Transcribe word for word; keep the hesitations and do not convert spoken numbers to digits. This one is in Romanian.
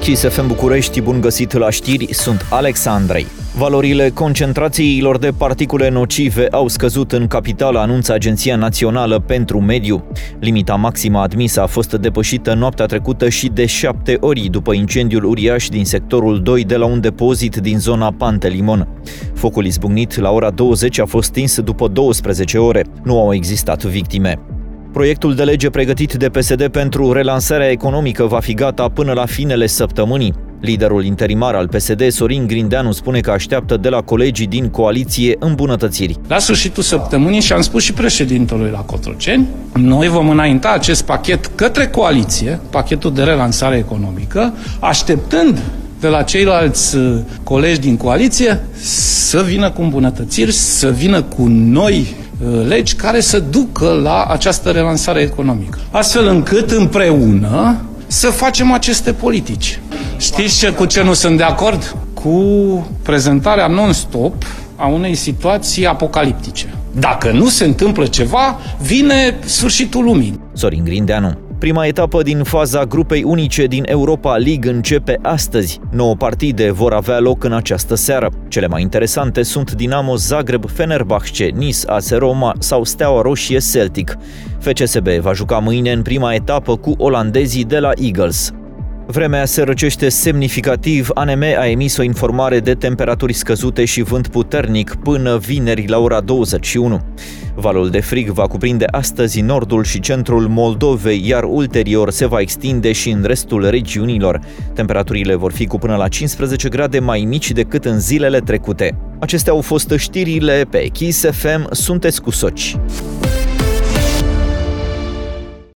Kiss F M București, bun găsit la știri, sunt Alex Andrei. Valorile concentrațiilor de particule nocive au scăzut în capitală, anunță Agenția Națională pentru Mediu. Limita maximă admisă a fost depășită noaptea trecută și de șapte ori după incendiul uriaș din sectorul doi de la un depozit din zona Pantelimon. Focul izbucnit la ora douăzeci a fost stins după douăsprezece ore. Nu au existat victime. Proiectul de lege pregătit de P S D pentru relansarea economică va fi gata până la finele săptămânii. Liderul interimar al P S D, Sorin Grindeanu, spune că așteaptă de la colegii din coaliție îmbunătățiri. La sfârșitul săptămânii, și am spus și președintelui la Cotroceni, noi vom înainta acest pachet către coaliție, pachetul de relansare economică, așteptând de la ceilalți colegi din coaliție să vină cu îmbunătățiri, să vină cu noi legi care să ducă la această relansare economică. Astfel încât împreună să facem aceste politici. Știți ce, cu ce nu sunt de acord? Cu prezentarea non-stop a unei situații apocaliptice. Dacă nu se întâmplă ceva, vine sfârșitul lumii. Sorin Grindeanu. Prima etapă din faza grupei unice din Europa League începe astăzi. Nouă partide vor avea loc în această seară. Cele mai interesante sunt Dinamo Zagreb, Fenerbahce, Nice, A S Roma sau Steaua Roșie Celtic. F C S B va juca mâine în prima etapă cu olandezii de la Eagles. Vremea se răcește semnificativ. A N M a emis o informare de temperaturi scăzute și vânt puternic până vineri la ora douăzeci și unu. Valul de frig va cuprinde astăzi nordul și centrul Moldovei, iar ulterior se va extinde și în restul regiunilor. Temperaturile vor fi cu până la cincisprezece grade mai mici decât în zilele trecute. Acestea au fost știrile pe Kiss F M. Sunteți cu Soci.